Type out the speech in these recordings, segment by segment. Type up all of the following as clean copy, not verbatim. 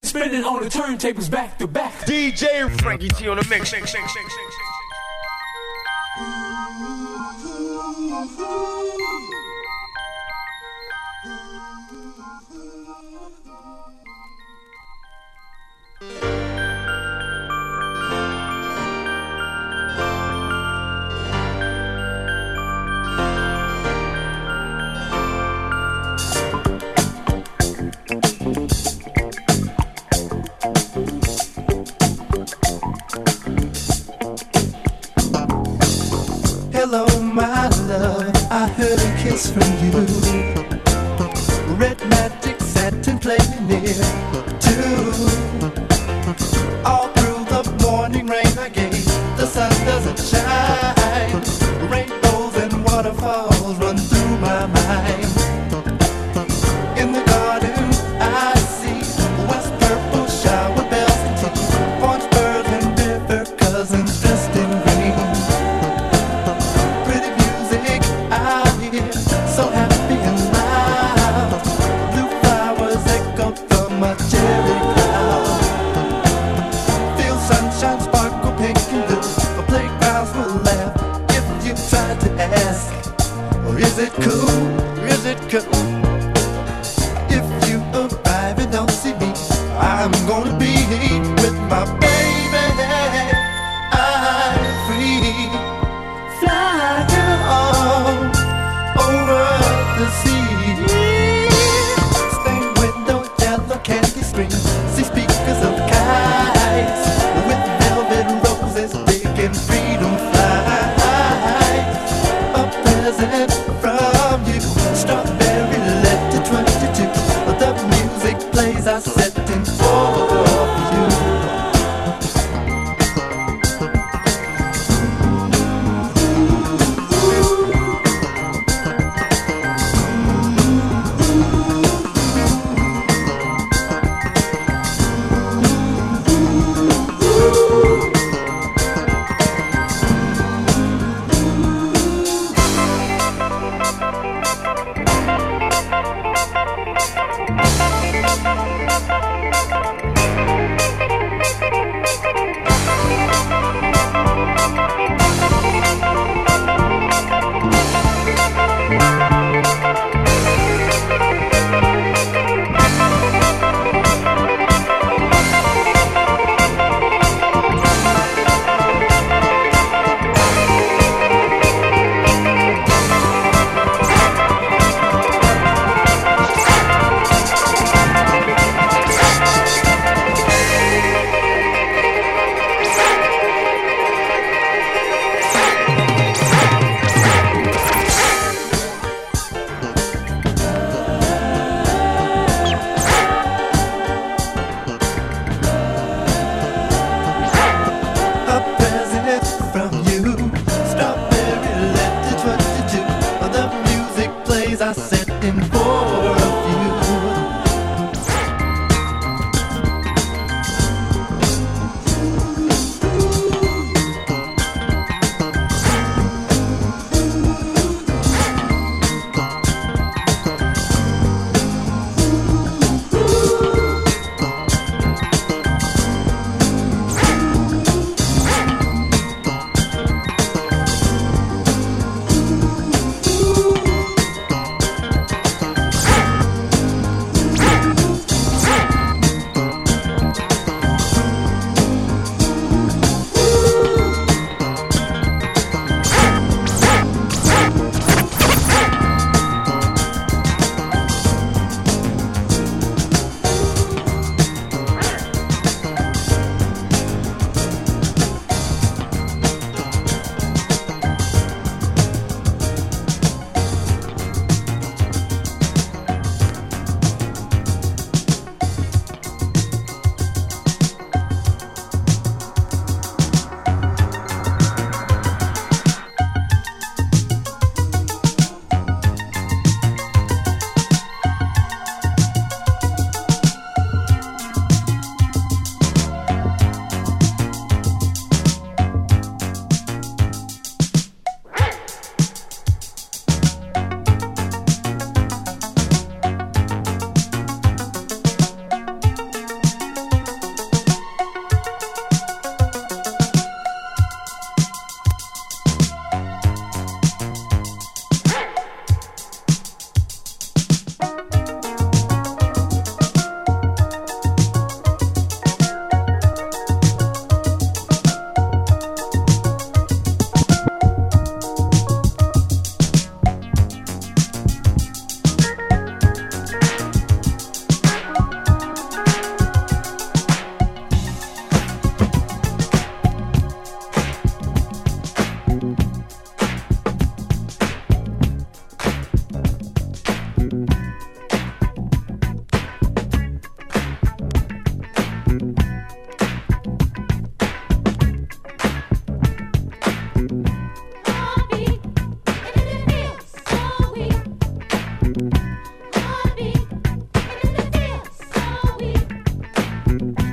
Spinning on the turntables back to back. DJ Frankie T on the mix. Hello, my love, I heard a kiss from you. Red magic satin playing near too. All through the morning rain I gave, the sun doesn't shine. Rainbows and waterfalls run through my mind. In the garden I see west purple shower bells and tea, orange birds and river cousins dressed in green. Pretty music I hear, so happy and loud. Blue flowers echo from a cherry cloud. Feel sunshine sparkle pink and blue. The playgrounds will laugh if you try to ask, or is it cool? Is it cool? If you arrive and don't see me, I'm gonna be with my baby. I'm free. Fly on over the sea. Stained window, yellow candy screen. See speakers of kites with velvet roses, big and freedom flies. A present from you, strawberry letter 22. The music plays, I set in for you.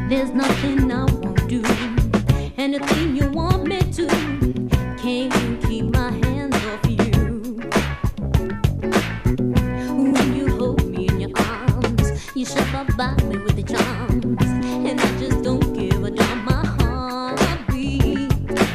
There's nothing I won't do. Anything you want me to. Can't keep my hands off you. When you hold me in your arms, you shove up by me with the charms, and I just don't give a damn. My heart beat.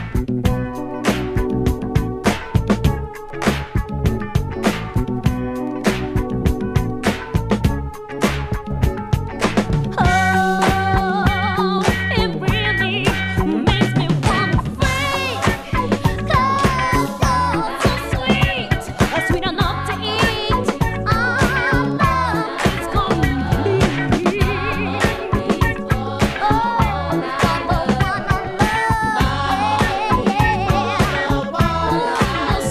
Oh, it really makes me wanna freak. 'Cause you're so sweet, sweet enough to eat. Our love is complete. Oh, you're the one I love. Yeah,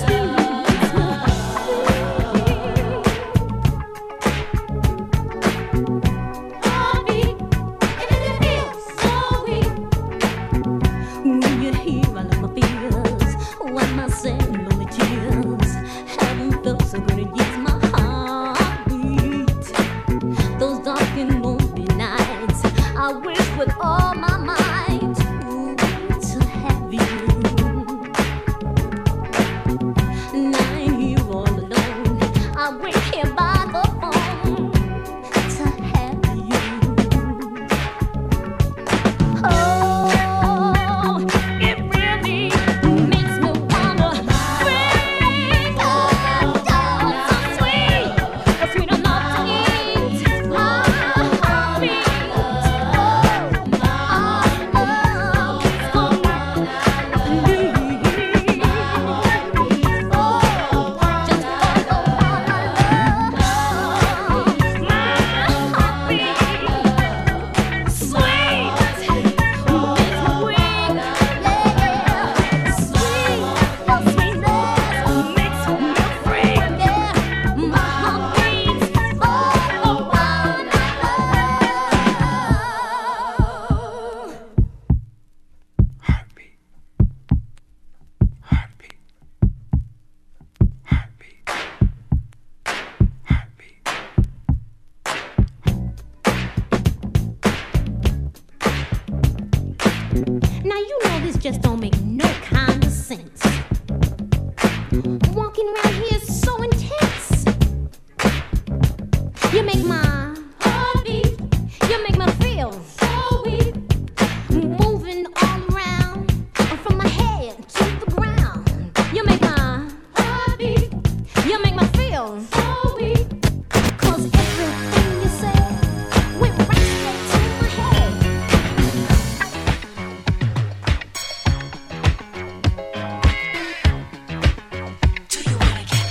heartbeat, and it feels so weak. When you're here, I love my fears. When I send lonely tears, haven't felt so good in years. My heartbeat. Those dark and lonely nights, I wish with all my might to have you. And I ain't here all alone. I wait here by the phone to have you. Oh, it really makes me wanna freak. Oh, so sweet, sweet enough to eat. Our heartbeat, our love is complete. Just for the one I love. My heartbeat, sweet, makes me weak. Yeah, sweet, your sweetness makes me freak. Yeah, my heartbeat, for the one I love. Heartbeat. Heartbeat. Heartbeat. Heartbeat. Now you know this just don't make no kind of sense. Walking around here is so intense. You make my heartbeat. You make me feel so weak. Moving all around from my head to the ground. You make my heartbeat. You make me feel so weak. 'Cause everything you say went right straight to my head. Do you wanna get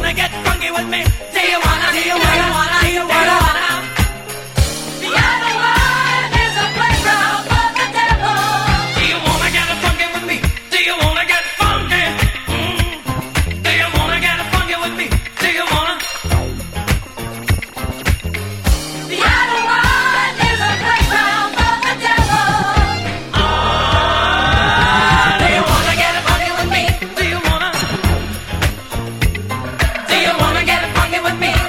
wanna get funky with me? Do you wanna, do you wanna, do you wanna? The other world is a playground for the devil. Do you wanna get funky with me? Do you wanna get funky? Do you wanna get funky with me? Do you wanna? The other world is a playground for the devil. Do you wanna get funky with me? Do you wanna? Do you wanna get funky with me?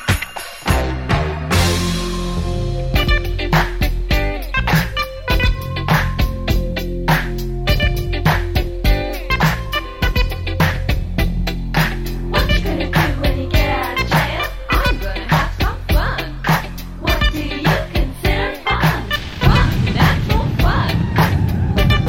What you gonna do when you get out of jail? I'm gonna have some fun. What do you consider fun? Fun, natural fun.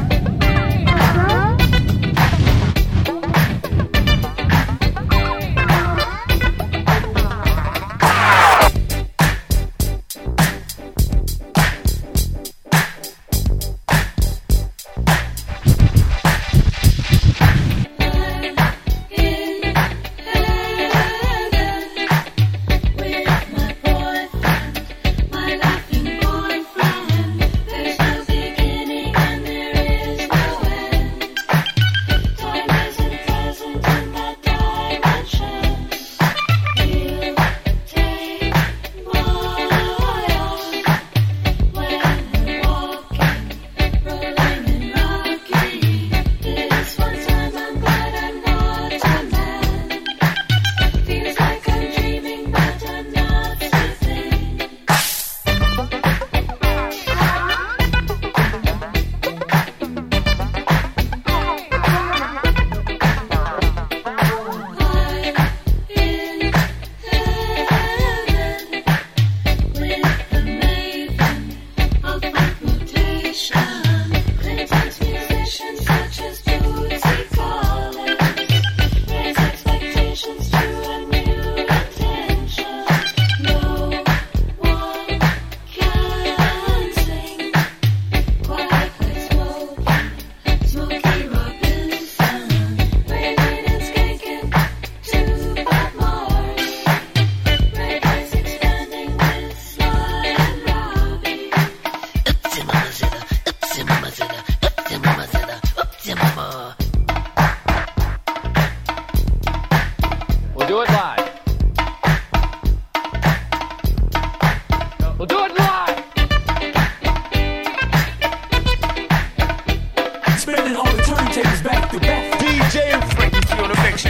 We'll do it live. We'll do it live. Spinning all the turntables back to back. DJ Frankie T on the mix.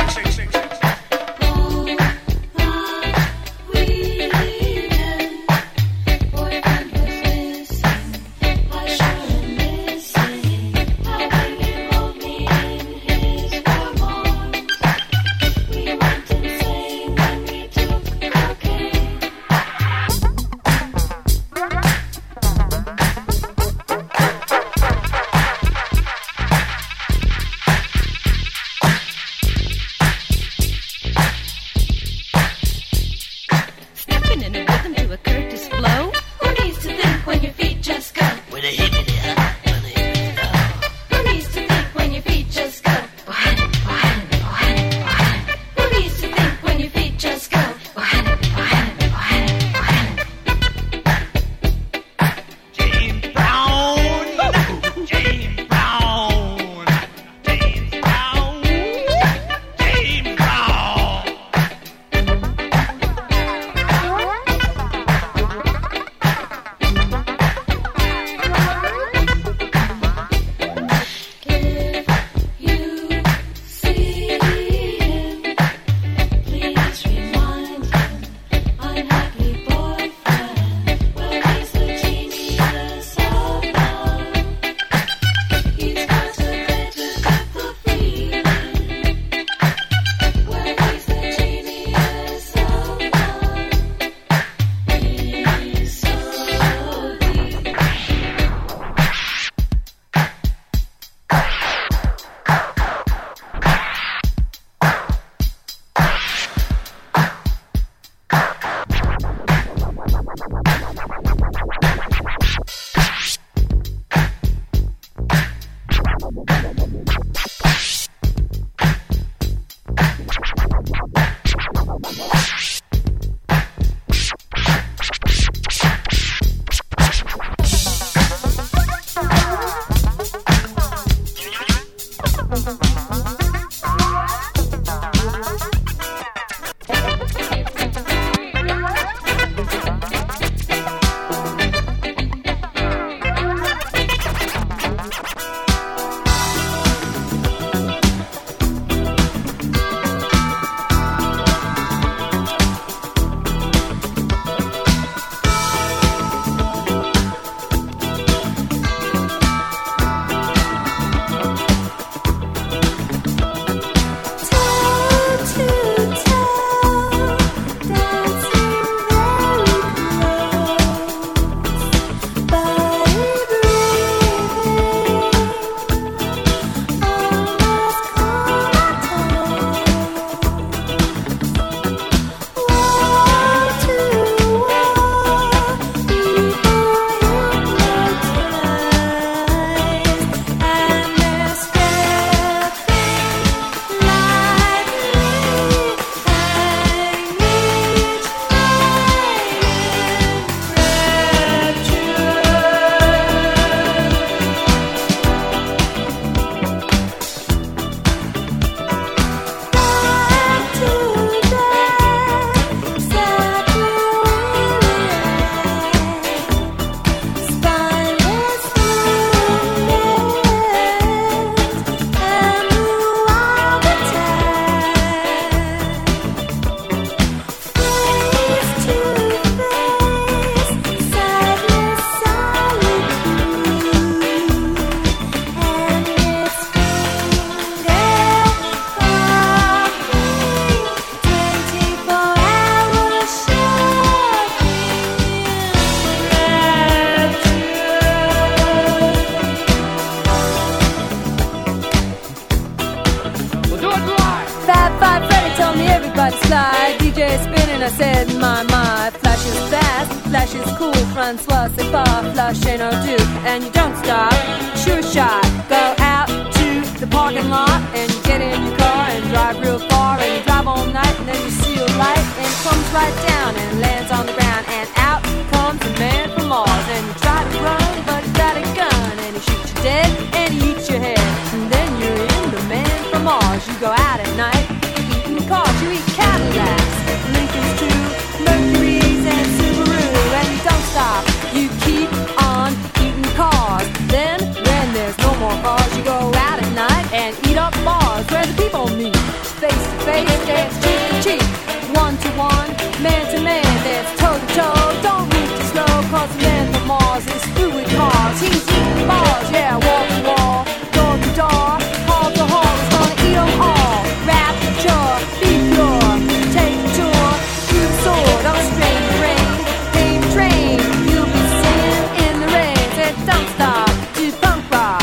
And I said, my, flash is fast, flash is cool, Francois, c'est pas, flash ain't no do. And you don't stop, sure shot, go out to the parking lot and you get in your car and drive real far and you drive all night and then you see a light and it comes right down and lands on the ground and out comes a man from Mars and you try to run but he's got a gun and he shoots you dead and he eats your head and then you're in the man from Mars. You go out at night, eating cars, you eat Cadillacs, Lincolns too, Mercuries and Subaru, and you don't stop, you keep on eating cars. Then when there's no more cars, you go out at night and eat up bars where the people meet, face to face, dance cheek to cheek, one to one, man to man, dance toe to toe. Don't move too slow, cause the man from Mars is through with cars. He's eating bars, yeah, wall to wall, door to door, hall to hall, he's gonna eat them all. Rapture, be pure, take a tour through the sword of a strange rain, pain train, you'll be singing in the rain. Said don't stop to punk rock.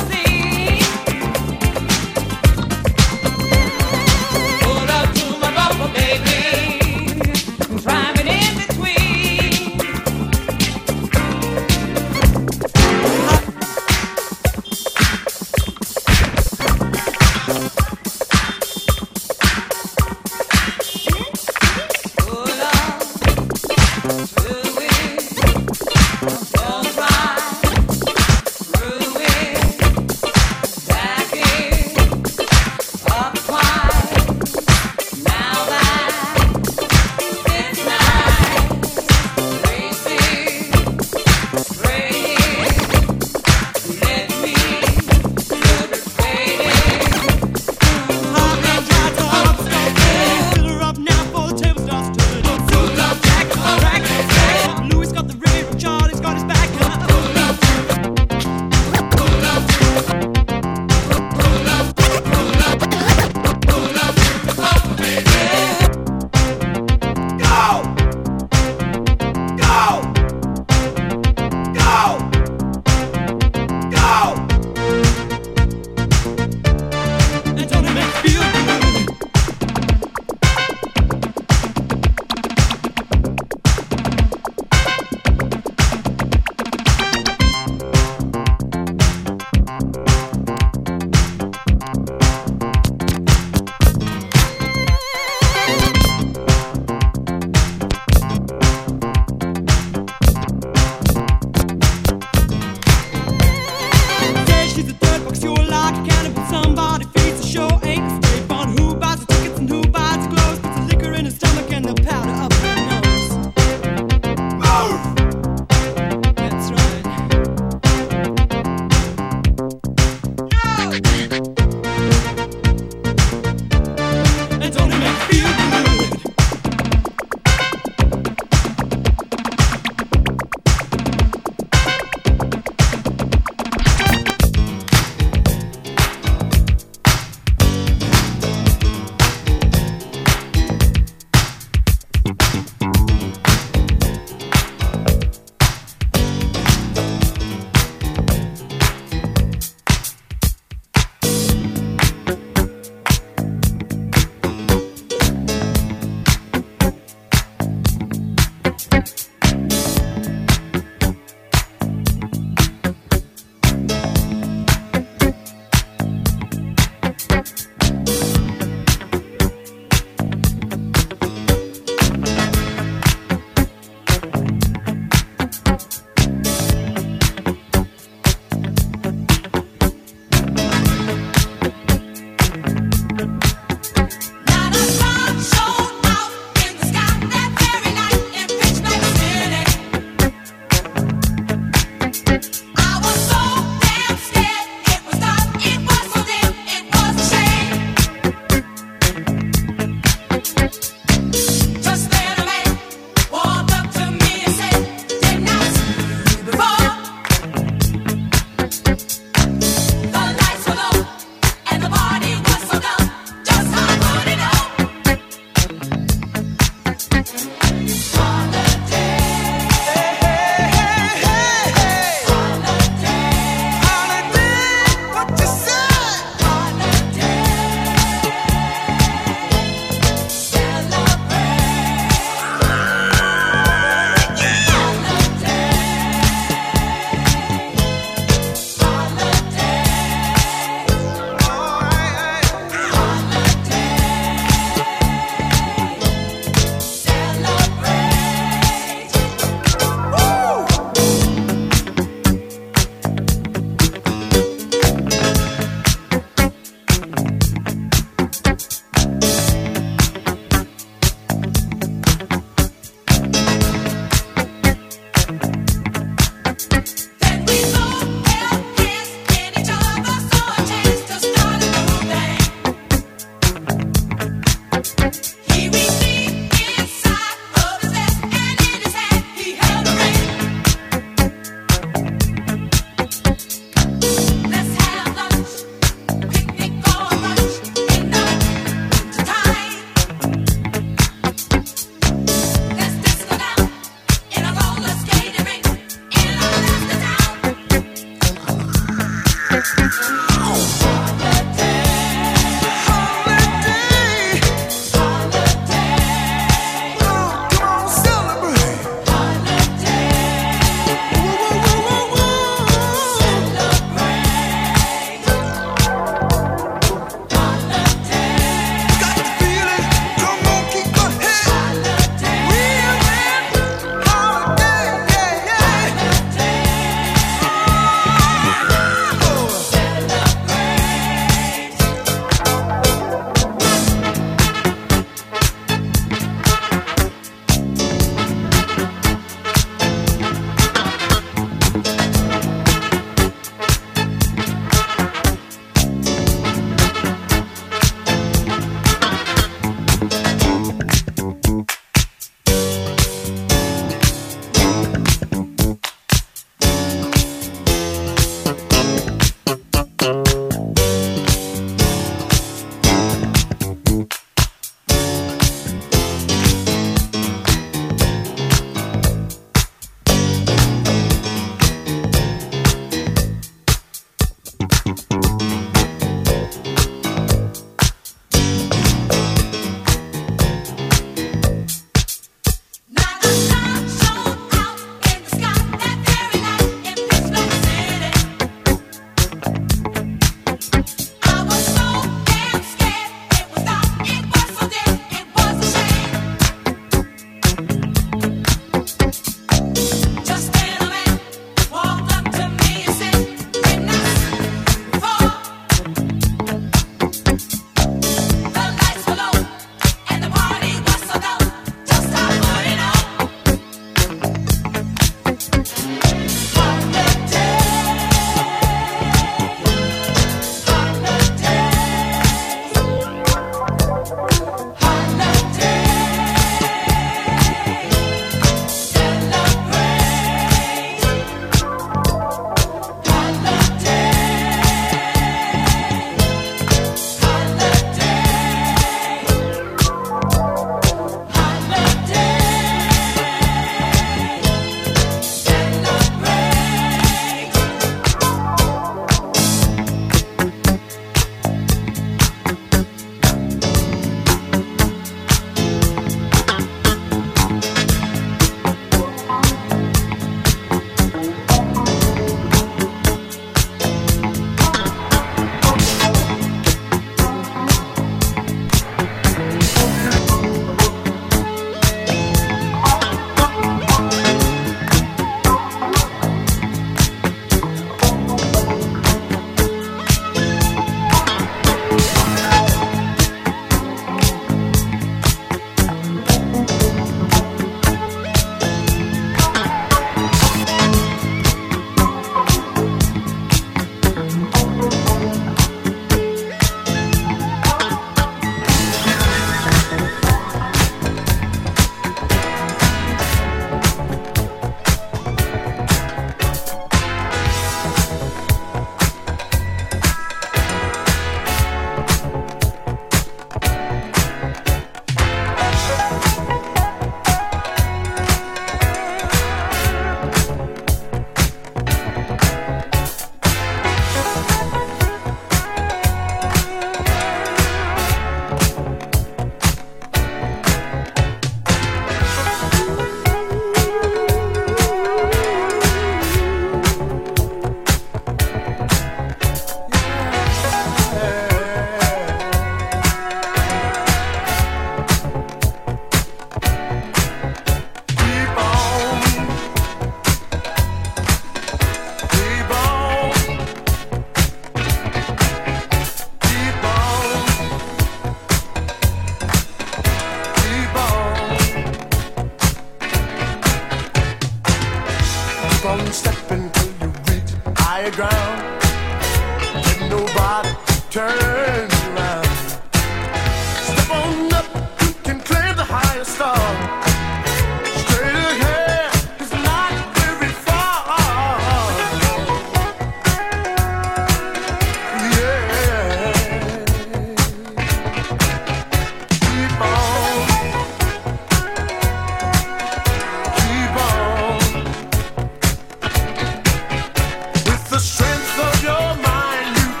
With the strength of your mind, you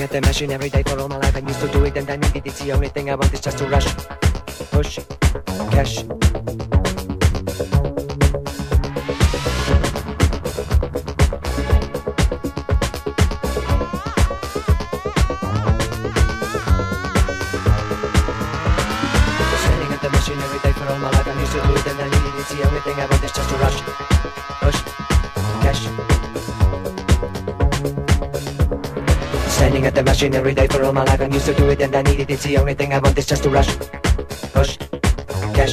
at the machine every day for all my life. I used to do it and I need it. It's the only thing I want is just to rush, push, cash. Standing at the machine every day for all my life. I used to do it and I need it. It's the only thing I want is just to rush, push, cash. Standing at the machine every day for all my life. I'm used to do it and I need it. It's the only thing I want is just to rush, push, cash.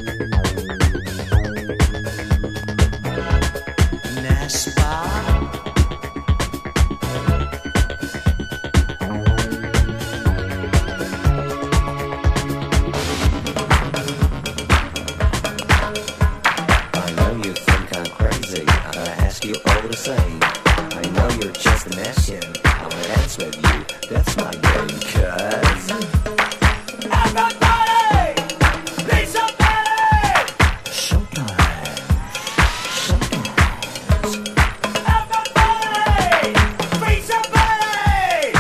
I know you think I'm crazy. I gotta ask you all the same. I know you're just an action. I wanna dance with you. That's my game, cuz. Everybody, need somebody. Sometimes. Everybody, free somebody.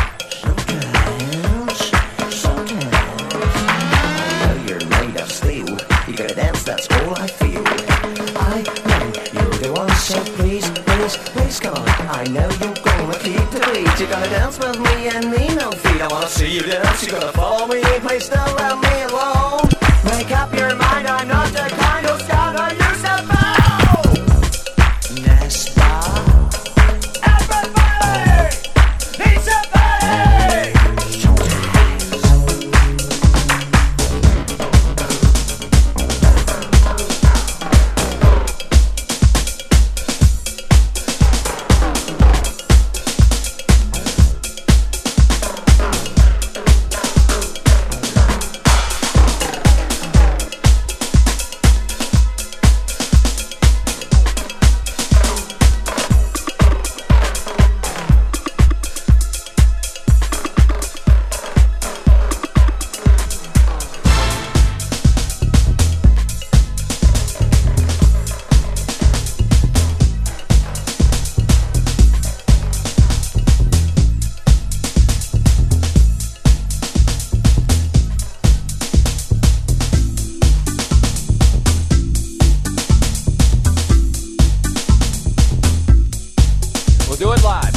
I know you're made of steel. You gotta dance, that's all I feel. I know you're the one, so please, please, please come on. I know you're gonna keep the beat. You gotta dance with me and me, no feet. I wanna see you dance, you gotta follow me. Please don't let me alone. Make up your mind, I'm not the kind of scoundrel you should know. Nespa. Everybody, need somebody. We'll do it live.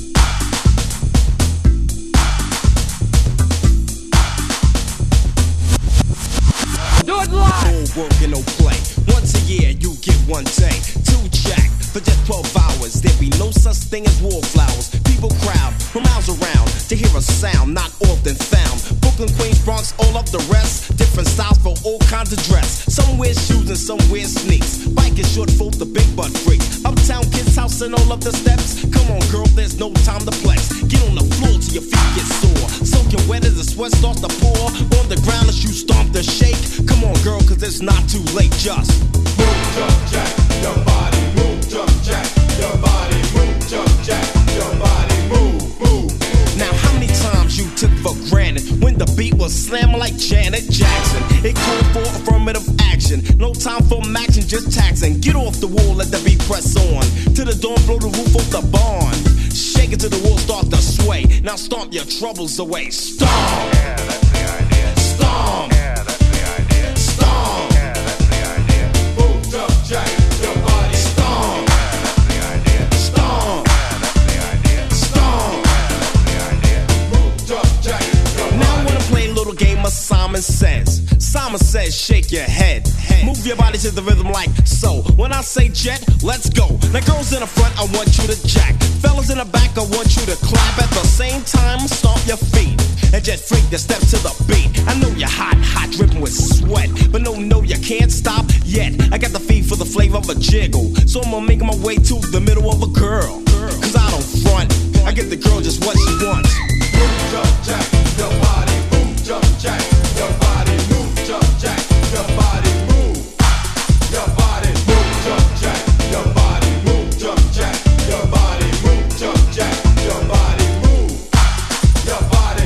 Do it live. No work and no play. Once a year, you get one day. Two check for just 12 hours. There be no such thing as wallflowers. People crowd from miles around to hear a sound not often found. Brooklyn, Queens, Bronx, all of the rest. Different styles for all kinds of dress. Some wear shoes and some wear sneaks. Bike is short for the big butt freaks. Uptown kids house and all of the steps. Come on, girl, there's no time to flex. Get on the floor till your feet get sore. Soaking wet as the sweat starts to pour. On the ground as you stomp the shake. Come on, girl, cause it's not too late. Just move, jump, jack, your body. Move, jump, jack, your body. Move, jump, jack, your body. Move, move. now, how many times you took for granted when the beat was slamming like Janet Jackson? It called for affirmative action. No time for maxing, just taxing. Get off the wall, let the beat press on. To the dawn, blow the roof off the barn. Shake it till the wall start to sway. Now stomp your troubles away. Stomp! Yeah, that's the idea. Stomp! Yeah, that's the idea. Stomp! Yeah, that's the idea. Move, jump, jack, your body. Stomp! Yeah, that's the idea. Stomp! Yeah, that's the idea. Stomp! Yeah, that's the idea. Move, jump, jack, your Now I body. wanna play a little game of Simon Says. Simon says shake your head. Move your body to the rhythm like so. When I say jet, let's go. Now girls in the front, I want you to jack. Fellas in the back, I want you to clap. At the same time, stomp your feet. And just freak the step to the beat. I know you're hot, hot, dripping with sweat. But no, you can't stop yet. I got the feed for the flavor of a jiggle. So I'ma make my way to the middle of a girl. Cause I don't front. I give the girl just what she wants. Move, jump, jack, your body. Move, jump, jack, your body. Move, jump, jack, your body. Move, your body. Move, jump, jack, your body. Move, jump, jack, your body. Move, jump, jack, your body. Move, your body.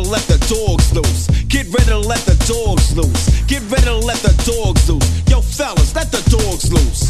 let the dogs loose. Get ready to let the dogs loose. Get ready to let the dogs loose. Yo, fellas, let the dogs loose.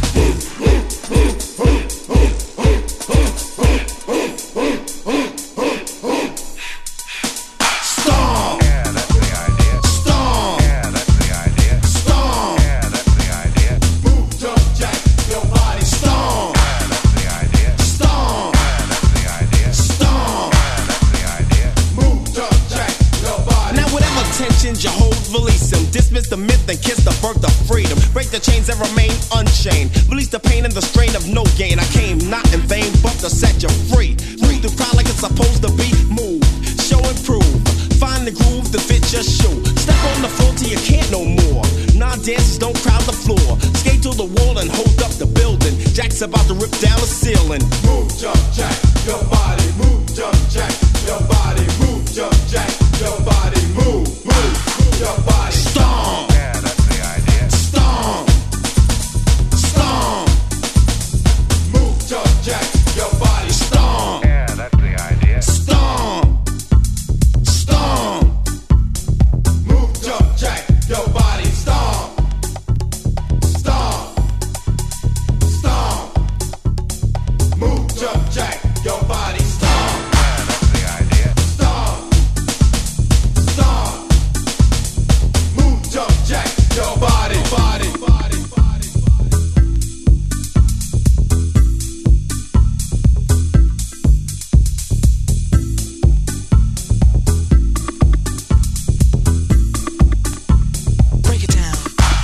Stomp. Yeah, that's the idea. Stomp. Yeah, that's the idea. Stomp. Yeah, that's the idea. Move, jump, jack, your body. Stomp. Yeah, that's the idea. Stomp. Yeah, that's the idea. Stomp. Yeah, that's the idea. Move, jump, jack, your body. Now whatever tensions you hold, release them. Dismiss the myth and kiss the birth of freedom. Break the chains that remain unchained. Release the pain and the strain of no gain. I came not in vain, but to set you free. Move the crowd like it's supposed to be. Move, show and prove. Find the groove to fit your shoe. Step on the floor till you can't no more. Non-dancers don't crowd the floor. Skate to the wall and hold up the building. Jack's about to rip down the ceiling. Move, jump, jack, your body. Move, jump, jack, your body. Move, jump, jack, your body. Move, your body. Stomp. Yeah, that's the idea. Stomp. Stomp. Move, jump, jack, your body. Stomp. Yeah, that's the idea. Stomp. Stomp. Move, jump, jack, your body. Stomp. Stomp. Stomp. Move, jump, jack, your body. Stomp. Yeah, that's the idea. Stomp. Stomp. Move, jump, jack, your body. Body. Body. Body. Break it down.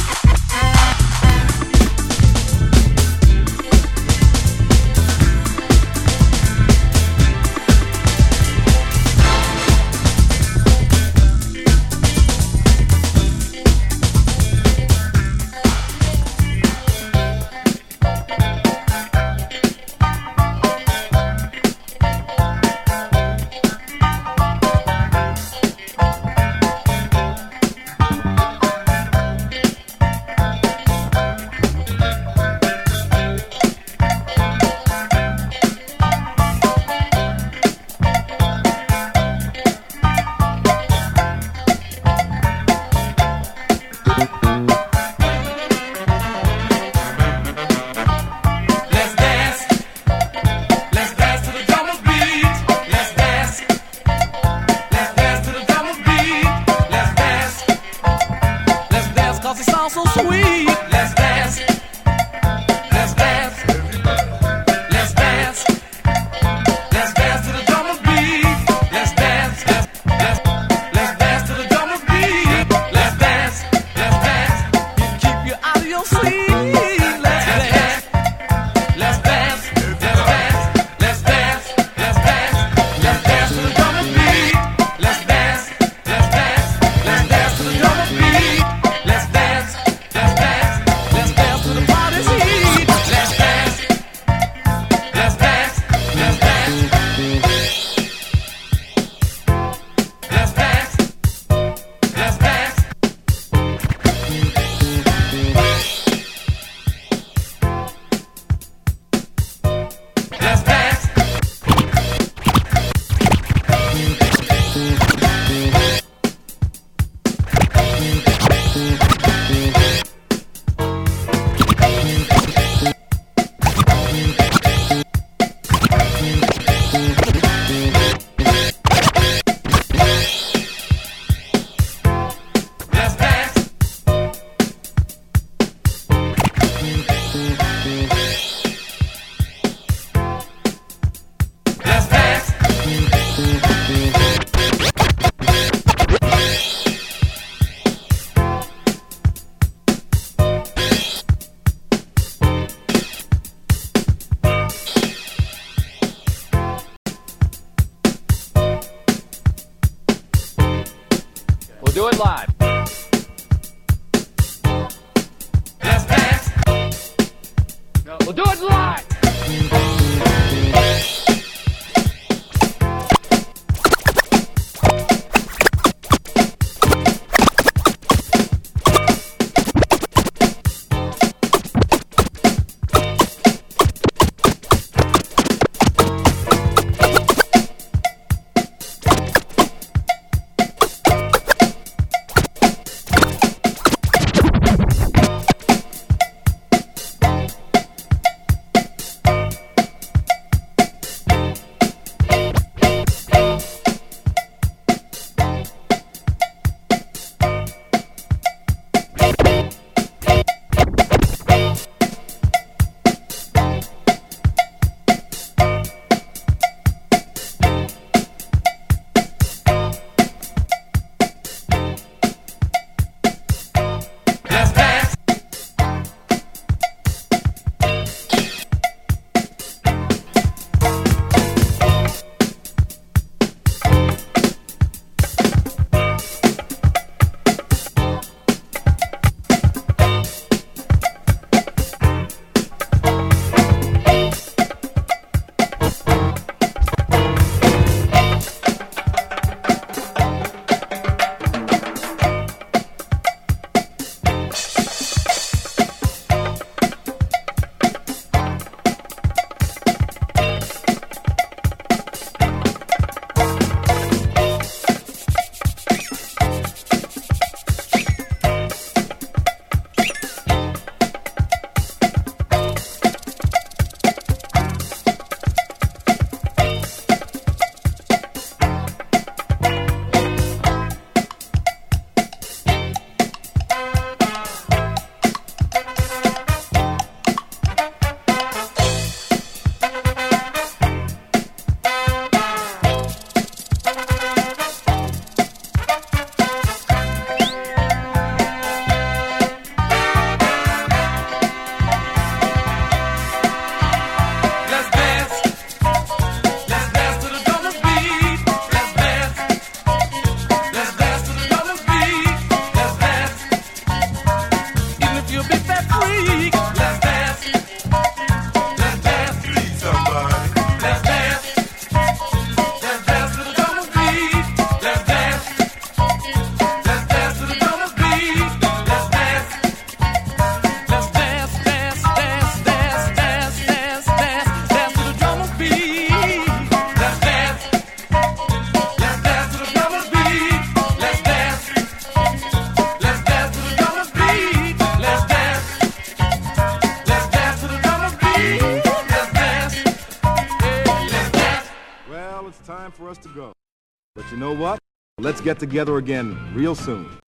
Let's dance. Let's dance to the drummer's beat. Let's dance. Let's dance to the drummer's beat. Let's dance. Let's dance 'cause it sounds so sweet. Let's dance. Let's dance. Let's dance. Let's dance to the drummer's beat. Let's dance. Let's dance to the drummer's beat. Let's dance. Let's dance. Keep you out of your seat. Let's dance. Let's dance, let's dance, let's dance, let's dance, let's dance to the drummer's beat. Let's dance, let's dance, let's dance to the drummer's beat. Let's dance, let's dance, let's dance to the party's heat. Let's dance, let's dance, let's dance, let's dance, let's dance. shake that freak. Let's dance. Let's dance. Please somebody. Let's dance. Let's dance to the drummer's beat. Let's dance. Let's dance to the drummer's beat. Let's dance. Let's dance, dance, dance, dance, dance, dance, dance, dance to the drummer's beat. Let's dance. Let's dance to the drummer's beat. Let's dance. Let's dance to the drummer's beat. Let's dance. Let's dance to the drummer's beat. Let's dance. Let's dance. Well, it's time for us to go. But you know what? Let's get together again real soon.